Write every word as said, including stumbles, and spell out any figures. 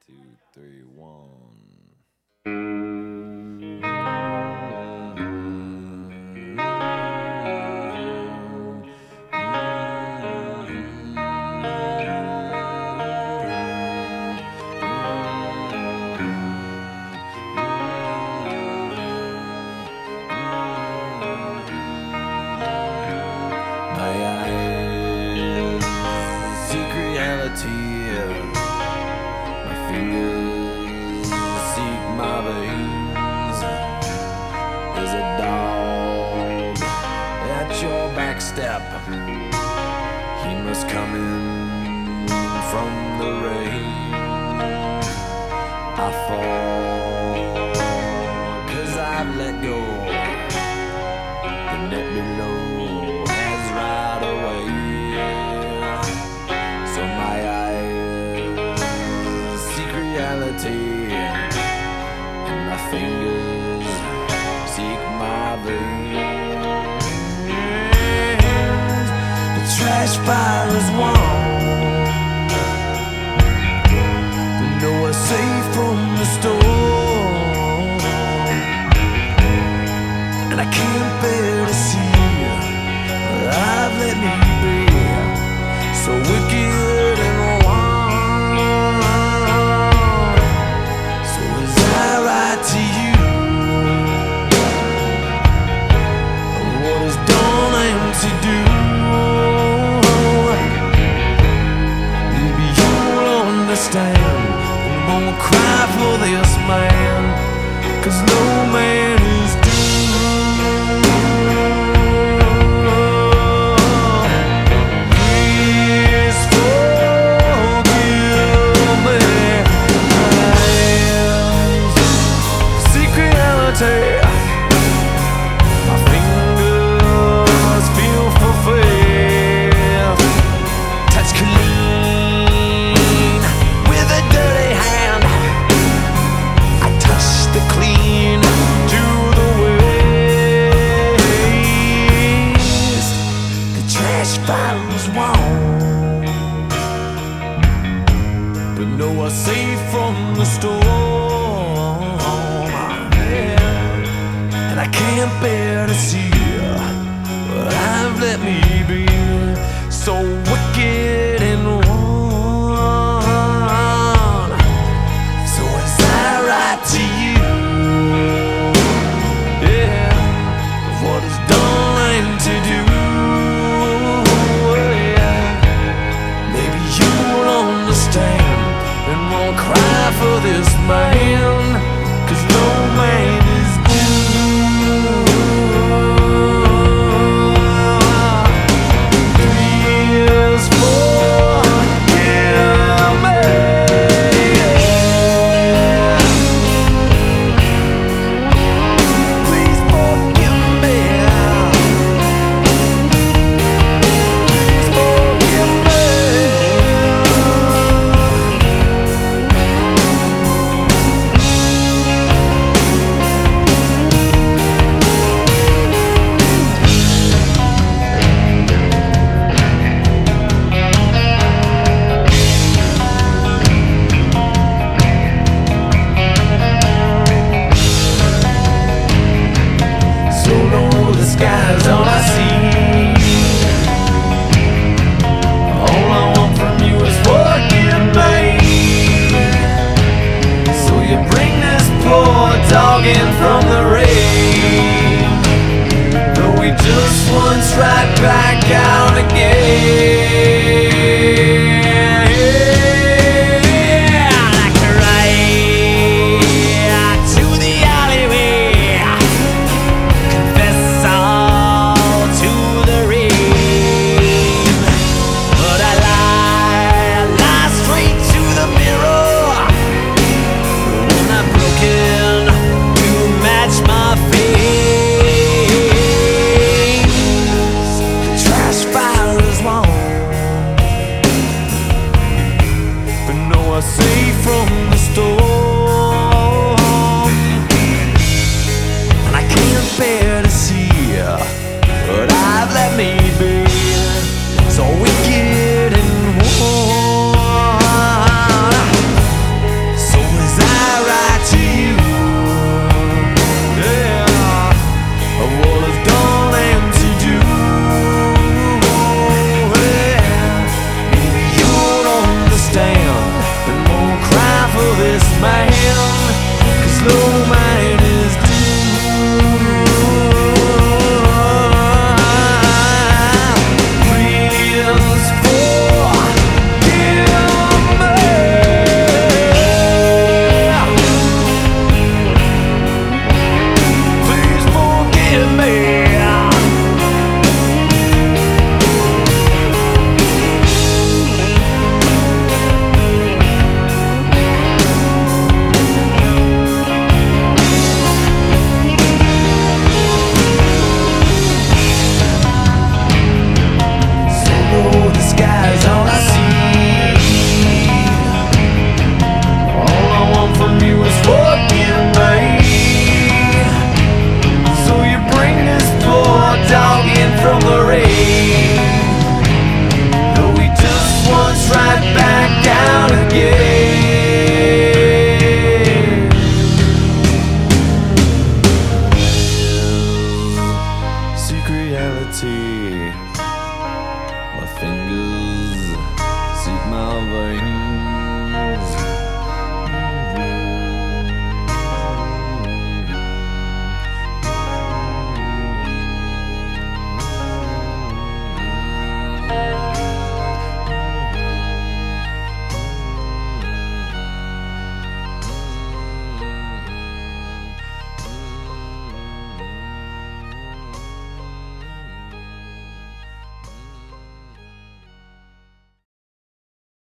two, three, one. My eyes seek reality. My fingers seek my veins. There's a dog at your back step. He must come in from the rain. I fall 'cause I've let go. The net below has right away. So my eyes seek reality, and my fingers seek my veins. The trash fire is warm, but nowhere safe from the storm. And I can't bear to see I've let me be so wicked and wrong. So as I write to you what is done and to do, maybe you'll understand and won't cry for this man, 'cause no man is due. My fingers feel for faith. Touch clean with a dirty hand. I touch the clean to the waste. The trash fire is warm, but nowhere safe from the storm. I can't bear to see what I've let me be, so wicked and wrong. So as I write to you, yeah, what is done to do, yeah, maybe you'll understand and won't cry for this man, 'cause no man is from the rain, but we just once right back out again. Yeah, like a ride to the alleyway, confess all to the rain. But I lie, I lie straight to the mirror when I'm broken. My face, the trash fire is warm, but nowhere safe from the storm. And I can't bear to see what I've let me be, so wicked and warm. my hand, cause no man